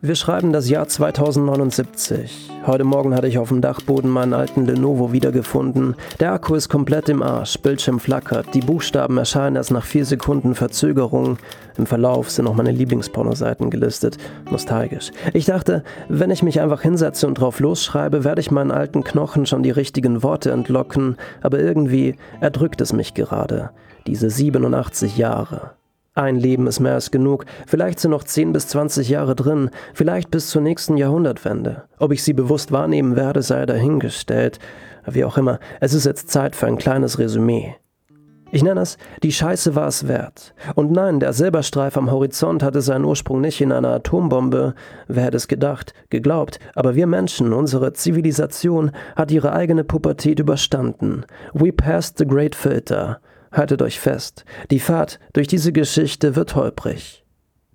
Wir schreiben das Jahr 2079. Heute Morgen hatte ich auf dem Dachboden meinen alten Lenovo wiedergefunden. Der Akku ist komplett im Arsch, Bildschirm flackert, die Buchstaben erscheinen erst nach 4 Sekunden Verzögerung. Im Verlauf sind auch meine Lieblingspornoseiten gelistet. Nostalgisch. Ich dachte, wenn ich mich einfach hinsetze und drauf losschreibe, werde ich meinen alten Knochen schon die richtigen Worte entlocken, aber irgendwie erdrückt es mich gerade. Diese 87 Jahre. Ein Leben ist mehr als genug, vielleicht sind noch 10 bis 20 Jahre drin, vielleicht bis zur nächsten Jahrhundertwende. Ob ich sie bewusst wahrnehmen werde, sei dahingestellt. Wie auch immer, es ist jetzt Zeit für ein kleines Resümee. Ich nenne es, die Scheiße war es wert. Und nein, der Silberstreif am Horizont hatte seinen Ursprung nicht in einer Atombombe. Wer hätte es gedacht, geglaubt, aber wir Menschen, unsere Zivilisation, hat ihre eigene Pubertät überstanden. We passed the great filter. Haltet euch fest, die Fahrt durch diese Geschichte wird holprig.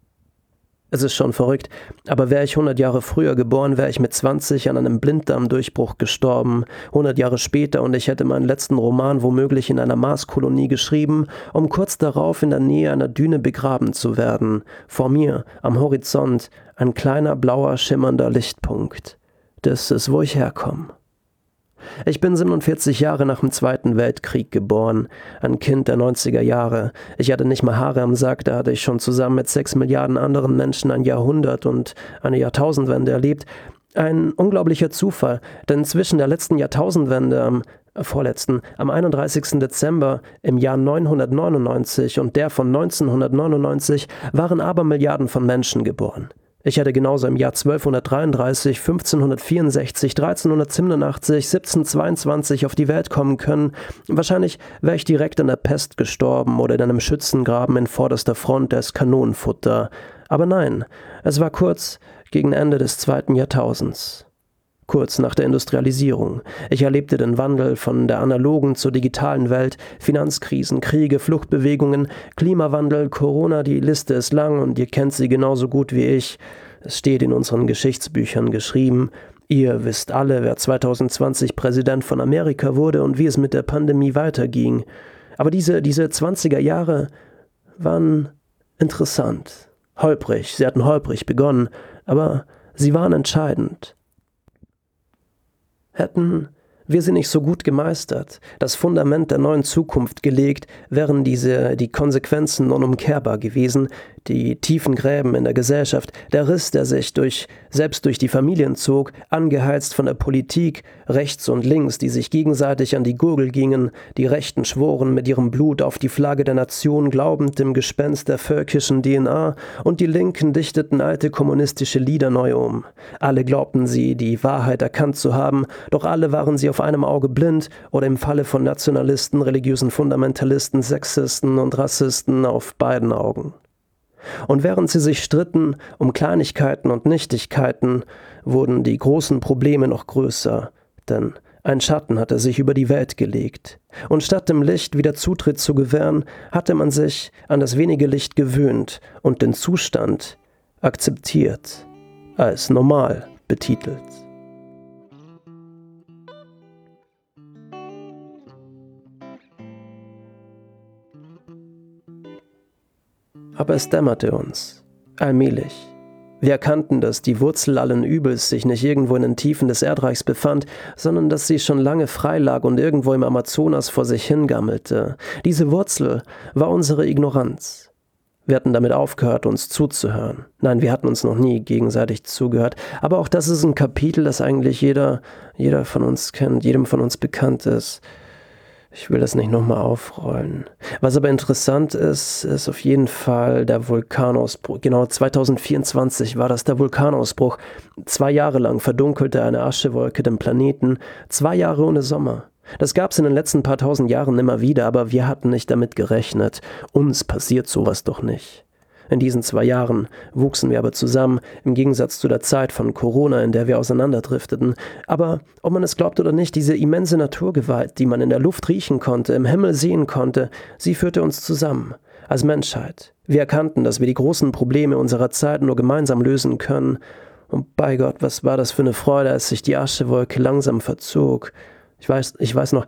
Es ist schon verrückt, aber wäre ich 100 Jahre früher geboren, wäre ich mit 20 an einem Blinddarmdurchbruch gestorben, 100 Jahre später und ich hätte meinen letzten Roman womöglich in einer Marskolonie geschrieben, um kurz darauf in der Nähe einer Düne begraben zu werden. Vor mir, am Horizont, ein kleiner blauer, schimmernder Lichtpunkt. Das ist, wo ich herkomme. Ich bin 47 Jahre nach dem Zweiten Weltkrieg geboren, ein Kind der 90er Jahre. Ich hatte nicht mal Haare am Sack, da hatte ich schon zusammen mit 6 Milliarden anderen Menschen ein Jahrhundert und eine Jahrtausendwende erlebt. Ein unglaublicher Zufall, denn zwischen der letzten Jahrtausendwende am 31. Dezember im Jahr 999 und der von 1999 waren Abermilliarden von Menschen geboren. Ich hätte genauso im Jahr 1233, 1564, 1387, 1722 auf die Welt kommen können. Wahrscheinlich wäre ich direkt an der Pest gestorben oder in einem Schützengraben in vorderster Front des Kanonenfutter. Aber nein, es war kurz gegen Ende des 2. Jahrtausends. Kurz nach der Industrialisierung. Ich erlebte den Wandel von der analogen zur digitalen Welt, Finanzkrisen, Kriege, Fluchtbewegungen, Klimawandel, Corona, die Liste ist lang und ihr kennt sie genauso gut wie ich. Es steht in unseren Geschichtsbüchern geschrieben. Ihr wisst alle, wer 2020 Präsident von Amerika wurde und wie es mit der Pandemie weiterging. Aber diese 20er Jahre waren interessant. Holprig, sie hatten holprig begonnen, aber sie waren entscheidend. Hätten wir sie nicht so gut gemeistert, das Fundament der neuen Zukunft gelegt, wären die Konsequenzen unumkehrbar gewesen, die tiefen Gräben in der Gesellschaft, der Riss, der sich selbst durch die Familien zog, angeheizt von der Politik, rechts und links, die sich gegenseitig an die Gurgel gingen, die Rechten schworen mit ihrem Blut auf die Flagge der Nation, glaubend dem Gespenst der völkischen DNA, und die Linken dichteten alte kommunistische Lieder neu um. Alle glaubten sie, die Wahrheit erkannt zu haben, doch alle waren sie auf einem Auge blind oder im Falle von Nationalisten, religiösen Fundamentalisten, Sexisten und Rassisten auf beiden Augen. Und während sie sich stritten um Kleinigkeiten und Nichtigkeiten, wurden die großen Probleme noch größer, denn ein Schatten hatte sich über die Welt gelegt. Und statt dem Licht wieder Zutritt zu gewähren, hatte man sich an das wenige Licht gewöhnt und den Zustand akzeptiert, als normal betitelt. Aber es dämmerte uns, allmählich. Wir erkannten, dass die Wurzel allen Übels sich nicht irgendwo in den Tiefen des Erdreichs befand, sondern dass sie schon lange frei lag und irgendwo im Amazonas vor sich hingammelte. Diese Wurzel war unsere Ignoranz. Wir hatten damit aufgehört, uns zuzuhören. Nein, wir hatten uns noch nie gegenseitig zugehört. Aber auch das ist ein Kapitel, das eigentlich jeder von uns kennt, jedem von uns bekannt ist. Ich will das nicht nochmal aufrollen. Was aber interessant ist, ist auf jeden Fall der Vulkanausbruch. Genau, 2024 war das der Vulkanausbruch. 2 Jahre lang verdunkelte eine Aschewolke den Planeten. 2 Jahre ohne Sommer. Das gab es in den letzten paar tausend Jahren immer wieder, aber wir hatten nicht damit gerechnet. Uns passiert sowas doch nicht. In diesen 2 Jahren wuchsen wir aber zusammen, im Gegensatz zu der Zeit von Corona, in der wir auseinanderdrifteten. Aber, ob man es glaubt oder nicht, diese immense Naturgewalt, die man in der Luft riechen konnte, im Himmel sehen konnte, sie führte uns zusammen, als Menschheit. Wir erkannten, dass wir die großen Probleme unserer Zeit nur gemeinsam lösen können. Und bei Gott, was war das für eine Freude, als sich die Aschewolke langsam verzog. Ich weiß noch,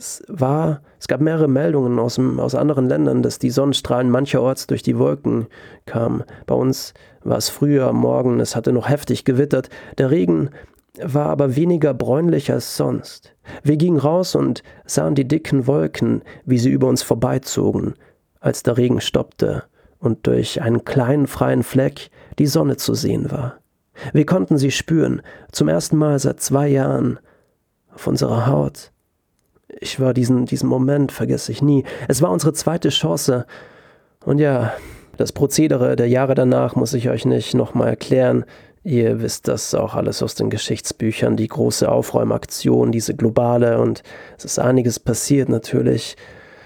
Es gab mehrere Meldungen aus anderen Ländern, dass die Sonnenstrahlen mancherorts durch die Wolken kamen. Bei uns war es früher am Morgen, es hatte noch heftig gewittert. Der Regen war aber weniger bräunlich als sonst. Wir gingen raus und sahen die dicken Wolken, wie sie über uns vorbeizogen, als der Regen stoppte und durch einen kleinen freien Fleck die Sonne zu sehen war. Wir konnten sie spüren, zum ersten Mal seit 2 Jahren, auf unserer Haut. Ich war diesen Moment vergesse ich nie. Es war unsere zweite Chance. Und ja, das Prozedere der Jahre danach muss ich euch nicht nochmal erklären. Ihr wisst das auch alles aus den Geschichtsbüchern, die große Aufräumaktion, diese globale, und es ist einiges passiert natürlich.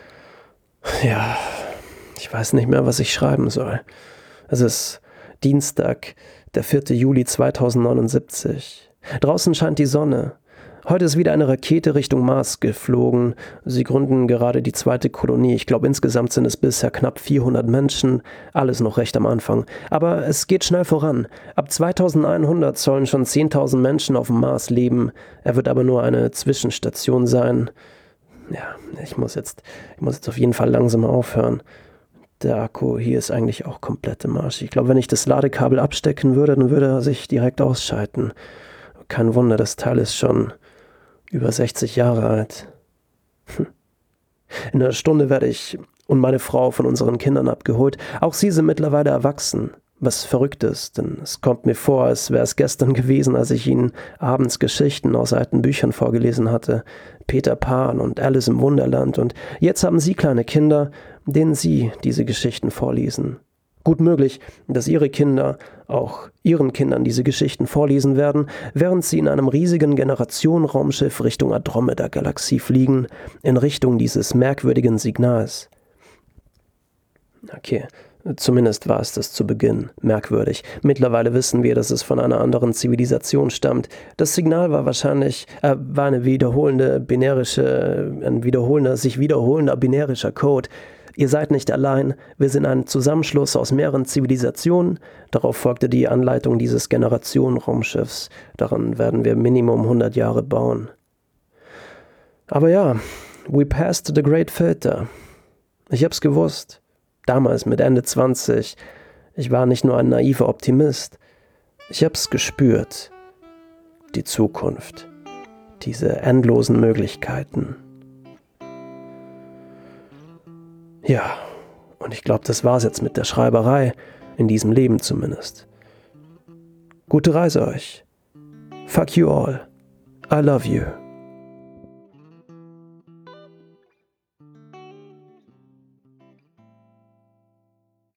Ja, ich weiß nicht mehr, was ich schreiben soll. Es ist Dienstag, der 4. Juli 2079. Draußen scheint die Sonne. Heute ist wieder eine Rakete Richtung Mars geflogen. Sie gründen gerade die 2. Kolonie. Ich glaube, insgesamt sind es bisher knapp 400 Menschen. Alles noch recht am Anfang. Aber es geht schnell voran. Ab 2100 sollen schon 10.000 Menschen auf dem Mars leben. Er wird aber nur eine Zwischenstation sein. Ja, ich muss jetzt auf jeden Fall langsam aufhören. Der Akku hier ist eigentlich auch komplett im Arsch. Ich glaube, wenn ich das Ladekabel abstecken würde, dann würde er sich direkt ausschalten. Kein Wunder, das Teil ist schon über 60 Jahre alt. In einer Stunde werde ich und meine Frau von unseren Kindern abgeholt. Auch sie sind mittlerweile erwachsen, was verrückt ist, denn es kommt mir vor, als wäre es gestern gewesen, als ich ihnen abends Geschichten aus alten Büchern vorgelesen hatte. Peter Pan und Alice im Wunderland. Und jetzt haben sie kleine Kinder, denen sie diese Geschichten vorlesen. Gut möglich, dass ihre Kinder auch ihren Kindern diese Geschichten vorlesen werden, während sie in einem riesigen Generationenraumschiff Richtung Andromeda-Galaxie fliegen, in Richtung dieses merkwürdigen Signals. Okay, zumindest war es das zu Beginn merkwürdig. Mittlerweile wissen wir, dass es von einer anderen Zivilisation stammt. Das Signal war wahrscheinlich war sich wiederholender binärischer Code. Ihr seid nicht allein, wir sind ein Zusammenschluss aus mehreren Zivilisationen. Darauf folgte die Anleitung dieses Generationenraumschiffs. Daran werden wir Minimum 100 Jahre bauen. Aber ja, we passed the great filter. Ich hab's gewusst. Damals mit Ende 20. Ich war nicht nur ein naiver Optimist. Ich hab's gespürt. Die Zukunft. Diese endlosen Möglichkeiten. Ja, und ich glaube, das war's jetzt mit der Schreiberei, in diesem Leben zumindest. Gute Reise euch. Fuck you all. I love you.